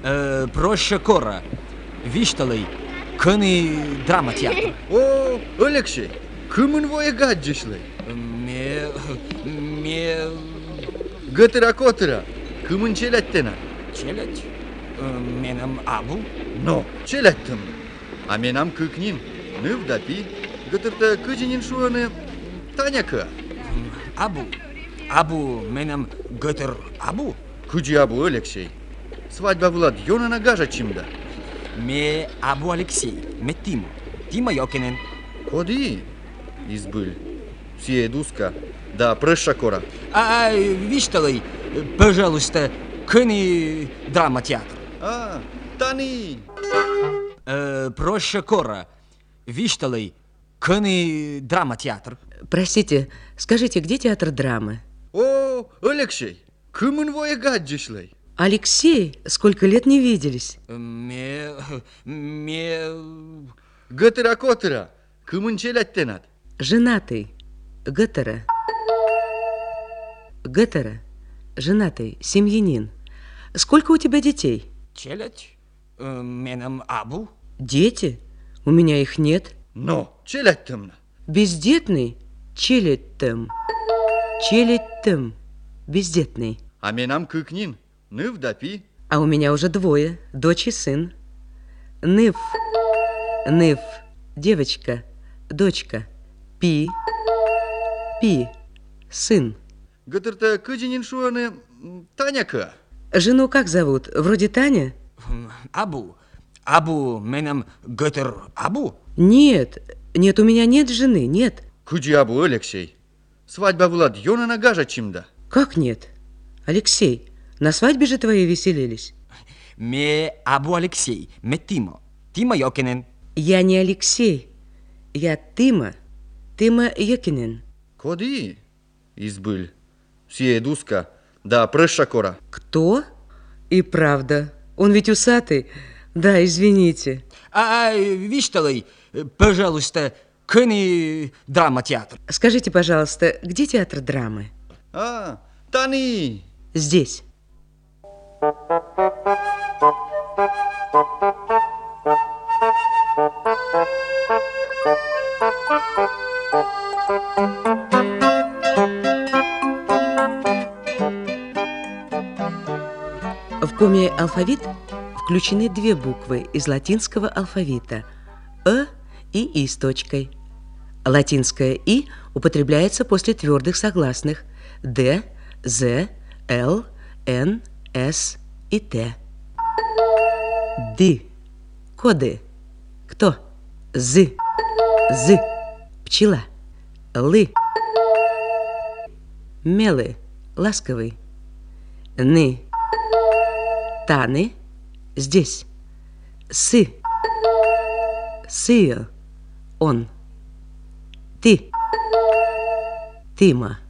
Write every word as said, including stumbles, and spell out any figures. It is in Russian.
Э, проще кора. Вишталый. Кыны драма театр. О, Алексей, кымын вое гаджешлый. Ме... Ме... Гытыра-котыра, кымын челяттена. Челядь? Менам абу? Но, челяттым. А менам кыкнин, ныв да пи. Гытырта кыжинин шуаны таняка. Абу. Абу менам гытыр абу? Кыжи абу, Алексей. Свадьба Влад Йонана гажа чимда. Ме абу Алексей. Ме Тимо. Тима Йокинен. Коди, избыль. Сие дуска, да прыша кора. А, а Вишталый, пожалуйста, кыны драма театр. А, Тани. Э, проще кора. Вишталый, кыны драма театр. Простите, скажите, где театр драмы? О, Алексей, кымын вое гаджешлый. Алексей, сколько лет не виделись? Ме... Ме... Гытыра-котыра, кымын челяттенат. Женатый. Гетера. Гетера. Женатый. Семьянин. Сколько у тебя детей? Челядь? Э, менам абу? Дети? У меня их нет. Но, челяттымна. Бездетный? Челядтем. Челядтем. Бездетный. А менам кыкнин, ныв да пи. А у меня уже двое, дочь и сын. Ныв. Ныв. Девочка. Дочка. Пи. Пи. Сын. Гытырта кыжинин шуаны таняка. Жену как зовут? Вроде Таня? Абу. Абу менам гытыр абу? Нет. Нет, у меня нет жены, нет. Кыжи абу, Алексей. Свадьба Влад Йонана гажа чимда. Как нет? Алексей, на свадьбе же твоей веселились. Ме абу Алексей. Ме Тимо. Тима Йокинен. Я не Алексей. Я Тима. Тима Йокинен. Коди, избыль. Сие дуска, да прыша кора. Кто? И правда. Он ведь усатый. Да, извините. А, а Вишталый, пожалуйста, кыны драма театр. Скажите, пожалуйста, где театр драмы? А, Тани. Здесь. В коме алфавит включены две буквы из латинского алфавита «э» и «и» с точкой. Латинское «и» употребляется после твердых согласных «д», «з», «л», «н», «с» и «т». «Ды». Коды. Кто? «З». «З». Пчела. «Лы». Мелы. Ласковый. «Ны». Таны. Здесь. Сы. Сыя. Он. Ты. Тима.